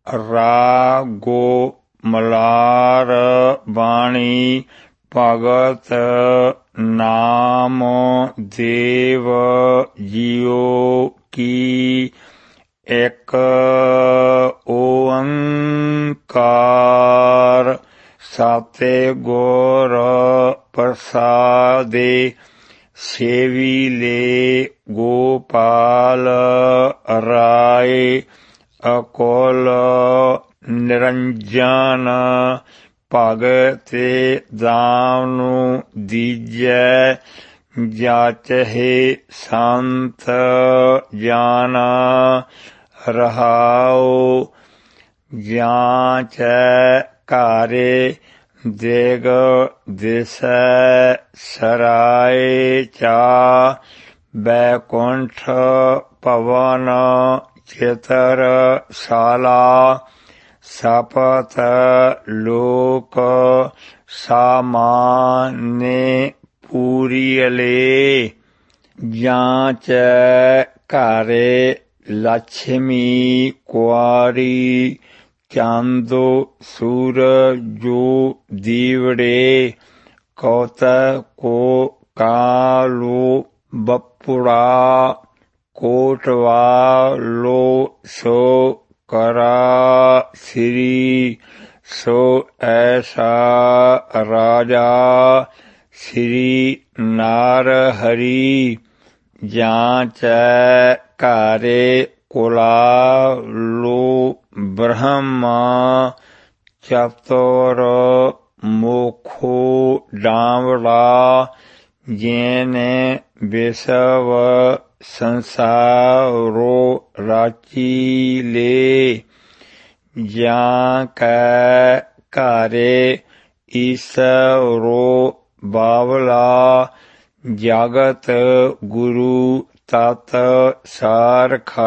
ਰਾਗੋ ਮਲਾਰ ਬਾਣੀ ਭਗਤ ਨਾਮ ਦੇਵ ਜੀਓ ਕੀ ਇੱਕ ਓੰਕਾਰ ਸਤਿ ਗੁਰ ਪ੍ਰਸਾਦਿ ਸੇਵੀ ਲੇ ਗੋਪਾਲ ਰਾਏ ਅਕੁਲ ਨਿਰੰਜਨ ਭਗਤਿ ਦਾਨੁ ਦੀਜੈ ਜਾਚਹਿ ਸੰਤ ਜਨ ਰਹਾਉ ਜਾਂਚੈ ਘਾਰੇ ਦਿਗ ਦਿਸੈ ਸਰਾਏ ਚਾ ਬੈਕੁੰਠ ਪਵਨ ਚਿਤਰ ਸਾਲਾ ਸਪਤ ਲੋਕ ਸਾਮਾਨੇ ਪੂਰੀਅਲੇ ਜਾਂਚੈ ਘਾਰੇ ਲਛਮੀ ਕੁਆਰੀ ਚਾਂਦੋ ਸੂਰਜੋ ਦੀਵੜੇ ਕੌਤਕ ਕੋ ਕਾਲੋ ਬਪੁੜਾ ਕੋਟਵਾਲੋ ਸੋ ਕਰਾ ਸ੍ਰੀ ਸੋ ਐਸਾ ਰਾਜਾ ਸ੍ਰੀ ਨਾਰ ਹਰੀ ਜਾਂਚੈ ਘਾਰੇ ਕੁਲਾਲੋ ਬ੍ਰਹਮਾ ਚਤੁਰ ਮੋਖੋ ਡਾਂਵਲਾ ਜੇਨੇ ਵਿਸਵ ਸੰਸਾਰੋ ਰਾਚੀ ਲੇ ਜਾਂ ਕੈ ਘਾਰੇ ਈਸਰੋ ਬਾਵਲਾ ਜਗਤ ਗੁਰੂ ਤਤ ਸਾਰਖਾ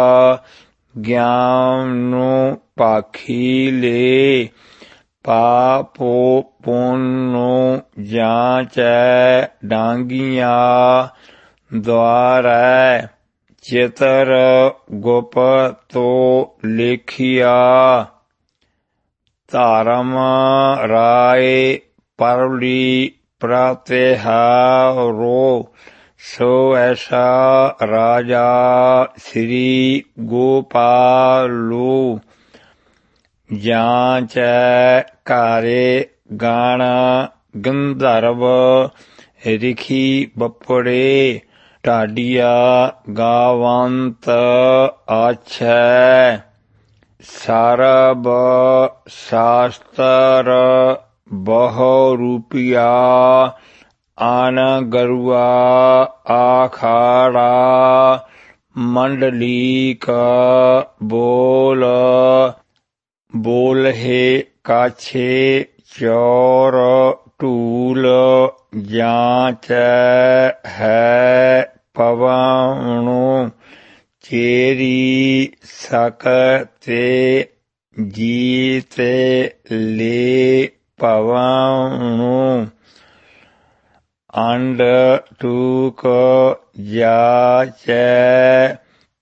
ਗਿਆਨੁ ਪਾਖੀ ਲੇ ਪਾਪੋ ਪੁੰਨੁ ਜਾਂਚੈ ਡਾਂਗੀਆਂ ਦੁਆਰੈ ਚਿਤਰ ਗੁਪਤੋ ਲੇਖਿਆ ਧਰਮ ਰਾਏ ਪਰਲੀ ਪ੍ਰਤਿਹਾਰੋ ਸੋ ਐਸਾ ਰਾਜਾ ਸ੍ਰੀ ਗੋਪਾਲੋ ਜਾਂਚੈ ਘਾਰੇ ਗਣ ਗੰਧਰਵ ਰਿਖੀ ਬਪੜੇ ਢਾਡੀਆ ਗਾਵੰਤ ਆਛੈ ਸਰਬ ਸ਼ਾਸਤਰ ਬਹੁ ਰੂਪਿਆ ਆਨ ਗਰੁਆ ਆਖਾੜਾ ਮੰਡਲੀਕ ਬੋਲ ਬੋਲਹਿ ਕਾਛੇ ਚੌਰ ਢੂਲ ਜਾਂਚੈ ਹੈ ਪਵਨੁ ਚੇਰੀ ਸਕਤੇ ਜੀਤੇ ਲੇ ਪਵਨੁ ਅੰਡ ਟੂਕ ਜਾਚੈ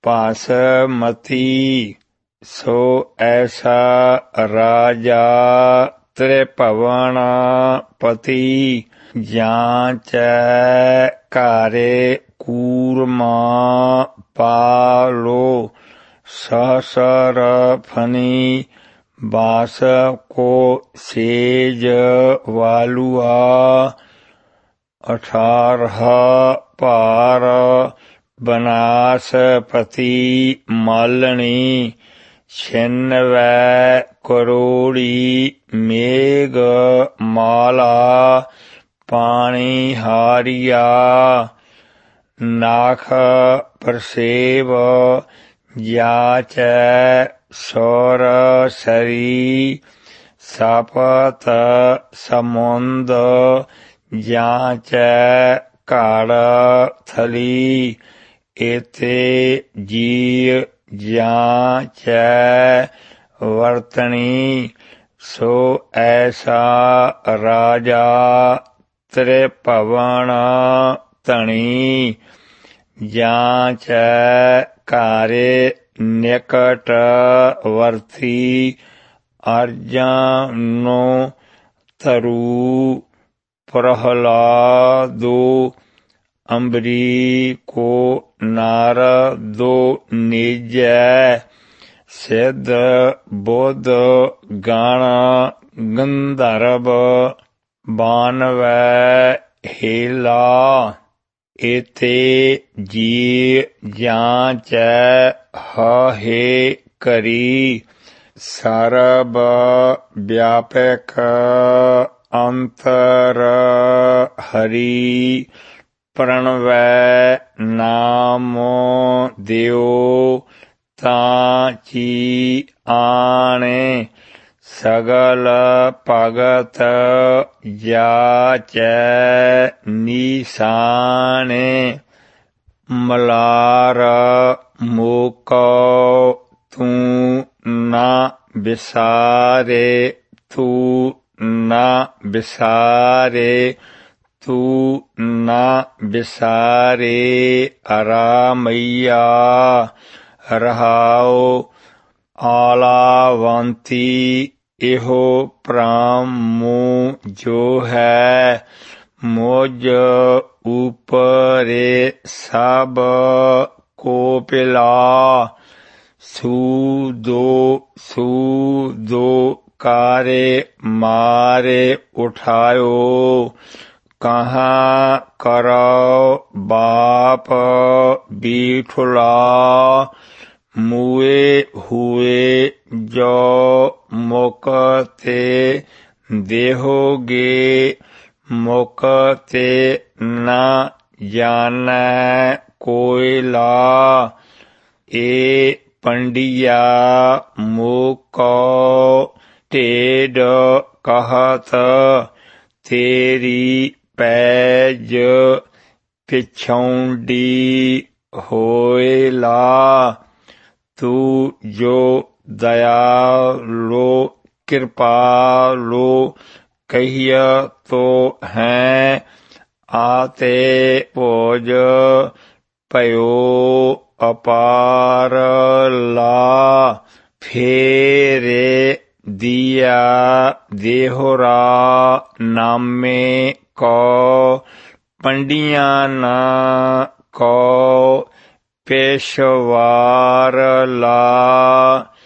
ਬਾਸਮਤੀ ਸੋ ਐਸਾ ਰਾਜਾ ਤ੍ਰਿਭਵਨ ਪਤੀ ਜਾਂਚੈ ਘਾਰੇ ਕੂਰਮਾ ਪਾਲੋ ਸਹਸਰ ਫਨੀ ਬਾਸ ਕੋ ਸੇਜ ਵਾਲੂਆ 18 ਭਾਰ ਬਨਾਸਪਤੀ ਮਾਲਣੀ ਛਿਨਵੈ ਕਰੋੜੀ ਮੇਘ ਮਾਲਾ ਪਾਣੀ ਹਾਰੀਆ ਨਾਖ ਪ੍ਰਸੇਵ ਜਾਚੈ ਸੌਰ ਸਰੀ ਸਪਤ ਸਮੁੰਦ ਜਾਂਚੈ ਘੜ ਥਲੀ ਏਤੇ ਜੀ ਜਾਂਚੈ ਵਰਤਣੀ ਸੋ ਐਸਾ ਰਾਜਾ ਤ੍ਰਿਭਵਨ ਧਣੀ ਜਾਂਚੈ ਘਾਰੇ ਨਿਕਟ ਵਰਤੀ ਅਰਜਨੋ ਤਰੁ ਪ੍ਰਹਲਾਦੋ ਅੰਬਰੀ ਕੋ ਨਾਰਦੋ ਨੀਜੈ ਸਿੱਧ ਬੁੱਧ ਗਣ ਗੰਧਰਵ ਬਾਨਵੈ ਹੇਲਾ ਏਤੇ ਜੀ ਜਾਂਚੈ ਹੇ ਕਰੀ ਸਰਬ ਵਿਆਪਕ ਅੰਤਰ ਹਰੀ ਪ੍ਰਣਵੈ ਨਾਮੋ ਦਿਓ ਤਾਂ ਚੀ ਆਣੇ ਸਗਲ ਭਗਤ ਜਾਚੈ ਨੀਸਾਣੇ ਮਲਾਰ ਮੋਕੋ ਤੂੰ ਨਾ ਵਿਸਾਰੇ ਤੂੰ ਨਾ ਵਿਸਾਰੇ ਤੂੰ ਨਾ ਵਿਸਾਰੇ ਅਰਾਮਈਆ ਰਹਾਉ ਆਲਾਵੰਤੀ ਇਹੋ ਭ੍ਰਮ ਜੋ ਹੈ ਮੁਝ ਉਪਰੇ ਸਭ ਕੋ ਪਿਲਾ ਸੂਦੋ ਕਾਰੇ ਮਾਰੇ ਉਠਾਇਓ ਕਹਾਂ ਕਰੋ ਬਾਪ ਬੀਠੁਲਾ ਮੂਏ ਹੁਏ ਜੋ ਮੁਕਤੇ ਦੇਹੋਗੇ ਮੁਕਤੇ ਨਾ ਜਾਣੈ ਕੋਈ ਲਾ ਏ ਪੰਡਿਆ ਮੋਕੋ ਢੇਡ ਕਹਤ ਤੇਰੀ ਪੈਜ ਪਿਛੌਂਡੀ ਹੋਏ ਲਾ ਤੂੰ ਜੋ ਦਇਆਲੋ ਕਿਰਪਾਲੋ ਕਹੀਆ ਤੋ ਹੈ ਆਤੇ ਭੋਜ ਭਇਓ ਅਪਾਰ ਲਾ ਫੇਰੇ ਦੀਆ ਦੇਹੁਰਾ ਨਾਮੇ ਕੋ ਪੰਡੀਆਂ ਨਾ ਕੋ ਪੇਸ਼ਵਾਰ ਲਾ